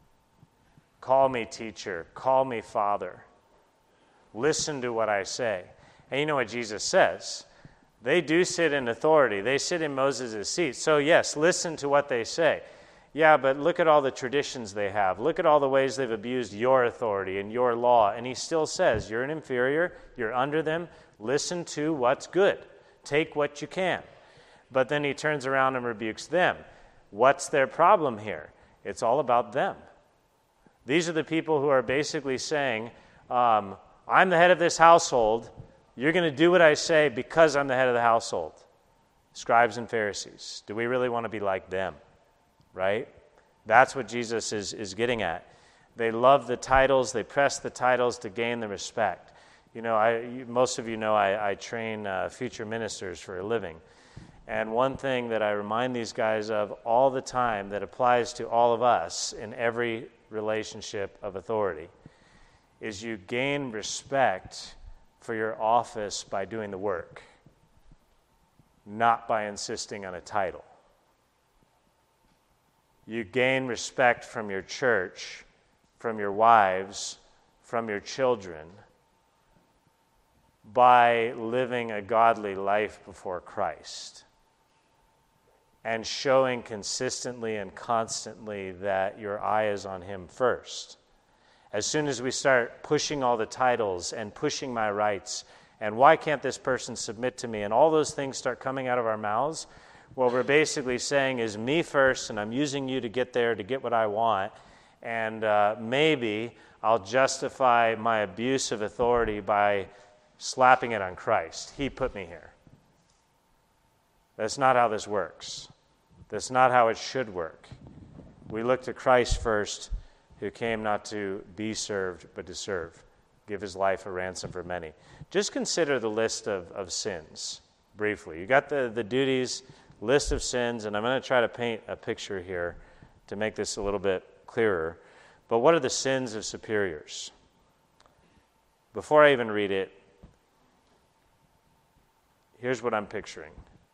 Call me teacher. Call me father. Listen to what I say. And you know what Jesus says? They do sit in authority. They sit in Moses' seat. So yes, listen to what they say. Yeah, but look at all the traditions they have. Look at all the ways they've abused your authority and your law. And he still says, you're an inferior, you're under them. Listen to what's good. Take what you can. But then he turns around and rebukes them. What's their problem here? It's all about them. These are the people who are basically saying, um, I'm the head of this household. You're going to do what I say because I'm the head of the household. Scribes and Pharisees. Do we really want to be like them? Right? That's what Jesus is, is getting at. They love the titles. They press the titles to gain the respect. You know, I, you, most of you know I, I train uh, future ministers for a living. And one thing that I remind these guys of all the time that applies to all of us in every relationship of authority is you gain respect for your office by doing the work, not by insisting on a title. You gain respect from your church, from your wives, from your children, by living a godly life before Christ and showing consistently and constantly that your eye is on him first. As soon as we start pushing all the titles and pushing my rights, and why can't this person submit to me, and all those things start coming out of our mouths, what we're basically saying is me first, and I'm using you to get there, to get what I want, and uh, maybe I'll justify my abuse of authority by slapping it on Christ. He put me here. That's not how this works. That's not how it should work. We look to Christ first, who came not to be served, but to serve, give his life a ransom for many. Just consider the list of, of sins, briefly. You got the, the duties, list of sins, and I'm going to try to paint a picture here to make this a little bit clearer. But what are the sins of superiors? Before I even read it, here's what I'm picturing.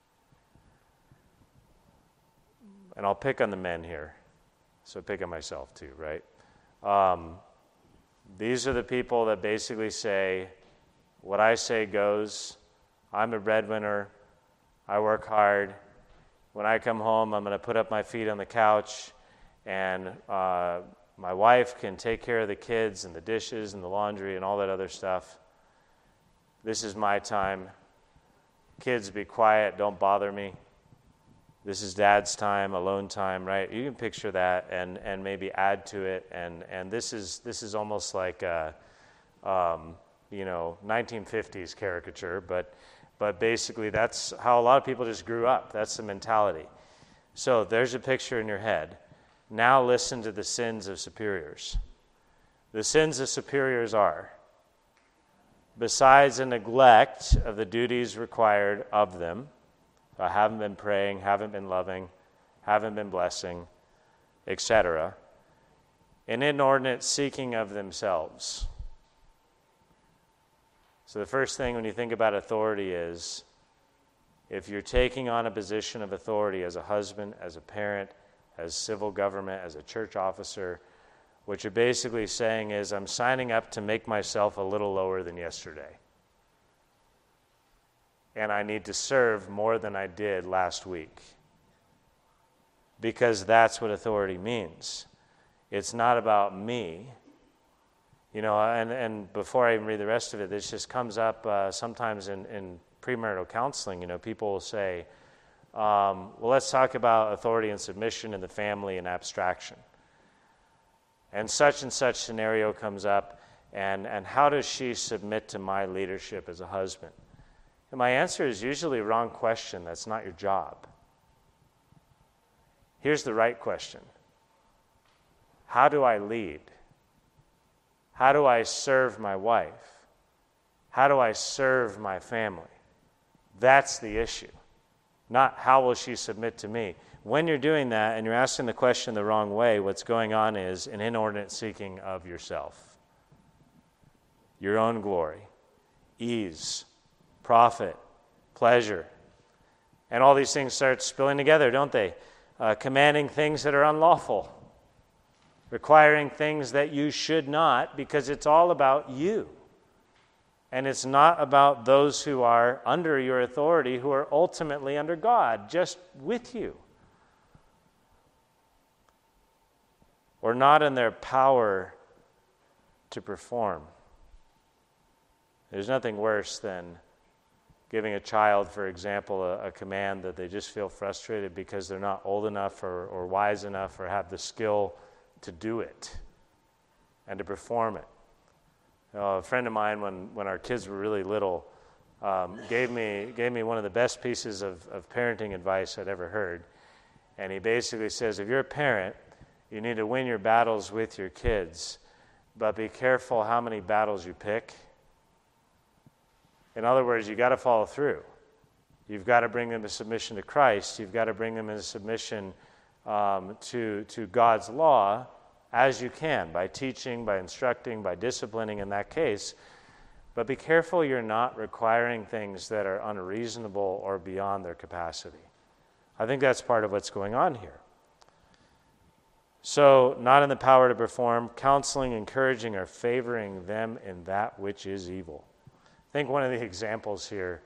And I'll pick on the men here. So pick on myself too, right? Um, these are the people that basically say, what I say goes. I'm a breadwinner. I work hard. When I come home, I'm going to put up my feet on the couch, and uh, my wife can take care of the kids and the dishes and the laundry and all that other stuff. This is my time. Kids, be quiet. Don't bother me. This is dad's time, alone time, right? You can picture that and, and maybe add to it. And, and this is this is almost like a, um, you know, nineteen fifties caricature, but but basically that's how a lot of people just grew up. That's the mentality. So there's a picture in your head. Now listen to the sins of superiors. The sins of superiors are, besides a neglect of the duties required of them, I haven't been praying, haven't been loving, haven't been blessing, et cetera, an inordinate seeking of themselves. So the first thing when you think about authority is, if you're taking on a position of authority as a husband, as a parent, as civil government, as a church officer, What you're basically saying is, I'm signing up to make myself a little lower than yesterday. And I need to serve more than I did last week. Because that's what authority means. It's not about me. You know, and, and before I even read the rest of it, this just comes up uh, sometimes in, in premarital counseling. You know, people will say, um, well, let's talk about authority and submission in the family and abstraction. And such and such scenario comes up, and, and how does she submit to my leadership as a husband? And my answer is usually a wrong question. That's not your job. Here's the right question. How do I lead? How do I serve my wife? How do I serve my family? That's the issue. Not how will she submit to me. When you're doing that and you're asking the question the wrong way, what's going on is an inordinate seeking of yourself. Your own glory, ease, profit, pleasure. And all these things start spilling together, don't they? Uh, commanding things that are unlawful. Requiring things that you should not, because it's all about you. And it's not about those who are under your authority, who are ultimately under God, just with you. Or not in their power to perform. There's nothing worse than giving a child, for example, a, a command that they just feel frustrated because they're not old enough or, or wise enough or have the skill to do it and to perform it. You know, a friend of mine, when, when our kids were really little, um, gave me gave me one of the best pieces of, of parenting advice I'd ever heard. And he basically says, if you're a parent, you need to win your battles with your kids, but be careful how many battles you pick. In other words, you got to follow through. You've got to bring them to submission to Christ. You've got to bring them into submission um, to, to God's law as you can, by teaching, by instructing, by disciplining in that case. But be careful you're not requiring things that are unreasonable or beyond their capacity. I think that's part of what's going on here. So, not in the power to perform, counseling, encouraging, or favoring them in that which is evil. I think one of the examples here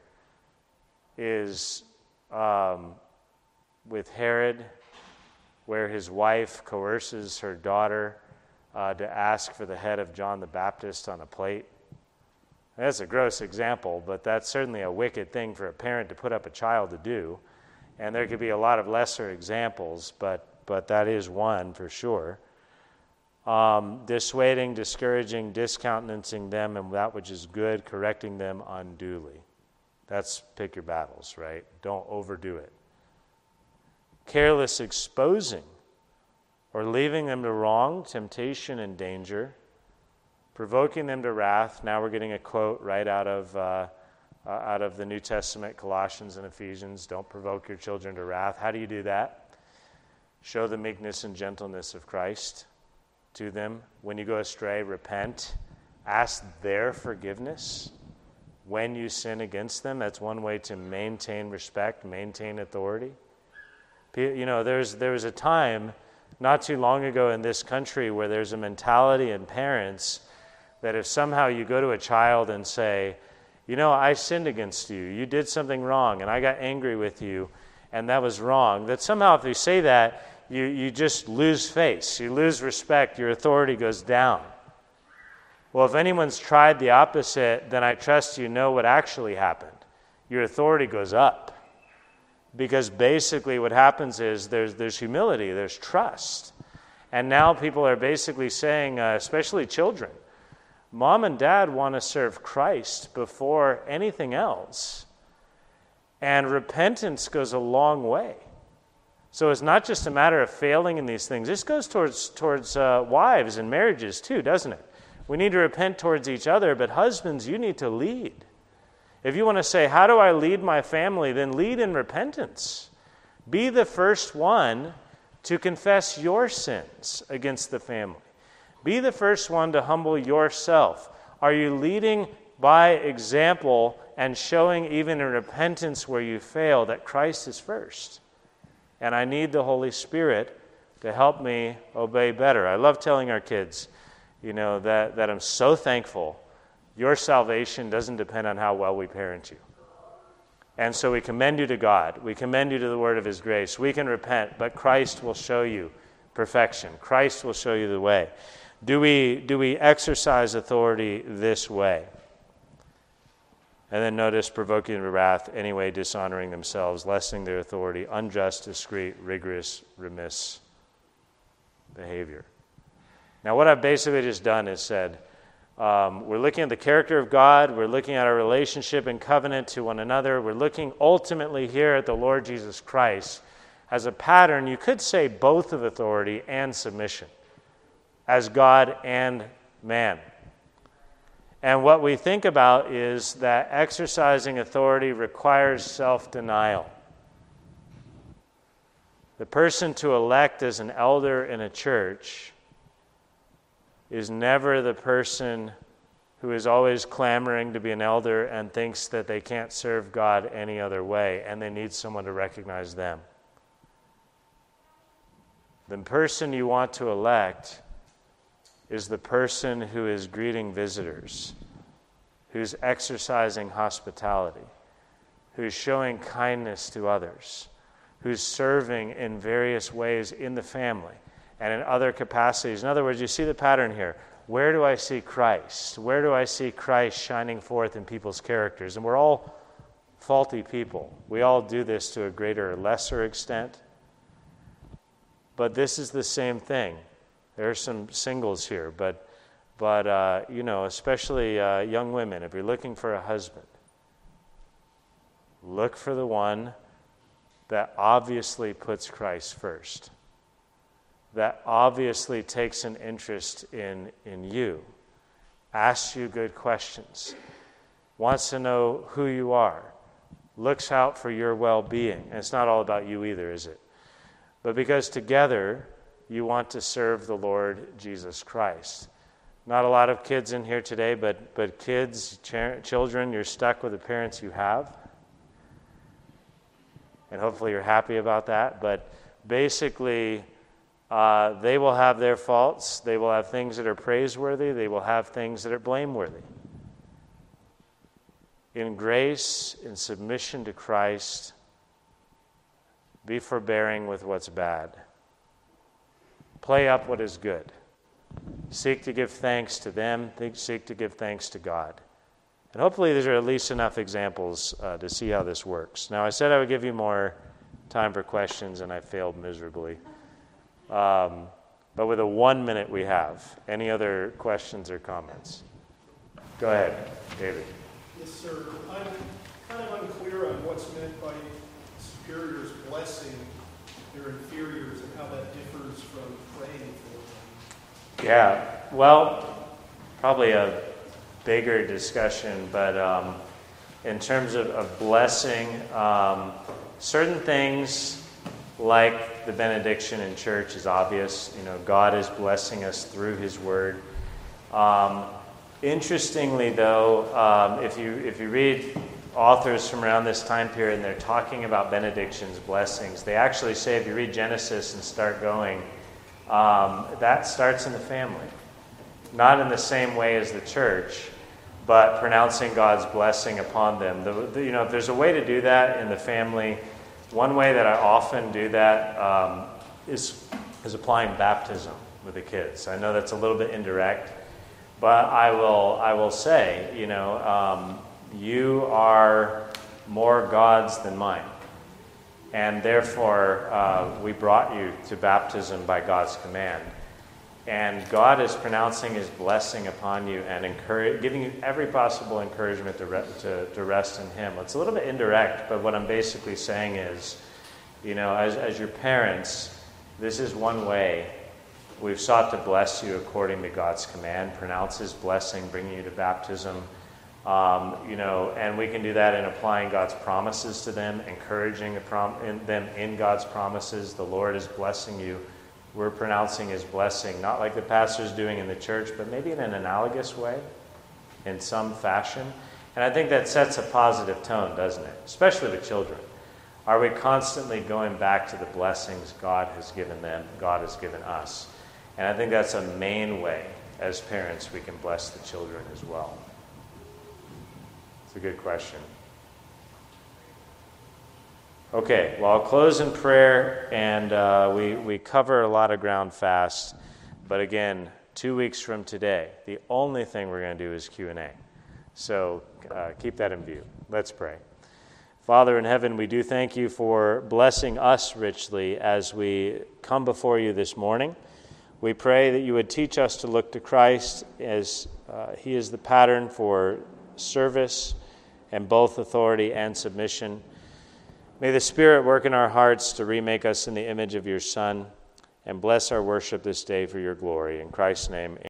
is um, with Herod, where his wife coerces her daughter uh, to ask for the head of John the Baptist on a plate. That's a gross example, but that's certainly a wicked thing for a parent to put up a child to do. And there could be a lot of lesser examples, but but that is one for sure. Um, dissuading, discouraging, discountenancing them in that which is good, correcting them unduly. That's pick your battles, right? Don't overdo it. Careless exposing or leaving them to wrong, temptation, and danger. Provoking them to wrath. Now we're getting a quote right out of uh, uh, out of the New Testament, Colossians and Ephesians. Don't provoke your children to wrath. How do you do that? Show the meekness and gentleness of Christ to them. When you go astray, repent. Ask their forgiveness when you sin against them. That's one way to maintain respect, maintain authority. You know, there's there was a time not too long ago in this country where there's a mentality in parents that if somehow you go to a child and say, you know, I sinned against you, you did something wrong, and I got angry with you, and that was wrong, that somehow if you say that, you, you just lose face, you lose respect, your authority goes down. Well, if anyone's tried the opposite, then I trust you know what actually happened. Your authority goes up. Because basically what happens is there's there's humility, there's trust. And now people are basically saying, uh, especially children, Mom and Dad want to serve Christ before anything else. And repentance goes a long way. So it's not just a matter of failing in these things. This goes towards towards uh, wives and marriages too, doesn't it? We need to repent towards each other, but husbands, you need to lead. If you want to say, how do I lead my family? Then lead in repentance. Be the first one to confess your sins against the family. Be the first one to humble yourself. Are you leading by example and showing even in repentance where you fail that Christ is first? And I need the Holy Spirit to help me obey better. I love telling our kids, you know, that, that I'm so thankful your salvation doesn't depend on how well we parent you. And so we commend you to God. We commend you to the word of his grace. We can repent, but Christ will show you perfection. Christ will show you the way. Do we, do we exercise authority this way? And then notice, provoking to wrath, anyway dishonoring themselves, lessening their authority, unjust, discreet, rigorous, remiss behavior. Now what I've basically just done is said, um, we're looking at the character of God, we're looking at our relationship and covenant to one another, we're looking ultimately here at the Lord Jesus Christ as a pattern, you could say both of authority and submission, as God and man. And what we think about is that exercising authority requires self-denial. The person to elect as an elder in a church is never the person who is always clamoring to be an elder and thinks that they can't serve God any other way and they need someone to recognize them. The person you want to elect is the person who is greeting visitors, who's exercising hospitality, who's showing kindness to others, who's serving in various ways in the family and in other capacities. In other words, you see the pattern here. Where do I see Christ? Where do I see Christ shining forth in people's characters? And we're all faulty people. We all do this to a greater or lesser extent. But this is the same thing. There are some singles here, but, but uh, you know, especially uh, young women, if you're looking for a husband, look for the one that obviously puts Christ first, that obviously takes an interest in, in you, asks you good questions, wants to know who you are, looks out for your well-being. And it's not all about you either, is it? But because together you want to serve the Lord Jesus Christ. Not a lot of kids in here today, but, but kids, ch- children, you're stuck with the parents you have. And hopefully you're happy about that. But basically, uh, they will have their faults. They will have things that are praiseworthy. They will have things that are blameworthy. In grace, in submission to Christ, be forbearing with what's bad. Play up what is good. Seek to give thanks to them. Seek to give thanks to God. And hopefully these are at least enough examples uh, to see how this works. Now, I said I would give you more time for questions, and I failed miserably. Um, but with the one minute we have, any other questions or comments? Go ahead, David. Yes, sir. I'm kind of unclear on what's meant by superiors blessing their inferiors and how that differs from praying for them. Yeah, well, probably a bigger discussion, but um, in terms of, of blessing, um, certain things like the benediction in church is obvious. You know, God is blessing us through His Word. Um, interestingly, though, um, if you if you read authors from around this time period and they're talking about benedictions, blessings, they actually say, if you read Genesis and start going, um, that starts in the family. Not in the same way as the church, but pronouncing God's blessing upon them. The, the, you know, if there's a way to do that in the family, one way that I often do that um, is, is applying baptism with the kids. I know that's a little bit indirect, but I will I will say, you know, um, you are more God's than mine. And therefore, uh, we brought you to baptism by God's command. And God is pronouncing His blessing upon you and encourage, giving you every possible encouragement to, re- to, to rest in Him. It's a little bit indirect, but what I'm basically saying is, you know, as, as your parents, this is one way we've sought to bless you according to God's command, pronounce His blessing, bringing you to baptism. Um, you know, and we can do that in applying God's promises to them, encouraging the prom- in them in God's promises. The Lord is blessing you. We're pronouncing His blessing, not like the pastor's doing in the church, but maybe in an analogous way, in some fashion. And I think that sets a positive tone, doesn't it? Especially with children. Are we constantly going back to the blessings God has given them, God has given us? And I think that's a main way, as parents, we can bless the children as well. It's a good question. Okay, well, I'll close in prayer, and uh, we, we cover a lot of ground fast. But again, two weeks from today, the only thing we're going to do is Q and A. So uh, keep that in view. Let's pray. Father in heaven, we do thank you for blessing us richly as we come before you this morning. We pray that you would teach us to look to Christ as uh, he is the pattern for service and both authority and submission. May the Spirit work in our hearts to remake us in the image of your Son, and bless our worship this day for your glory. In Christ's name, amen.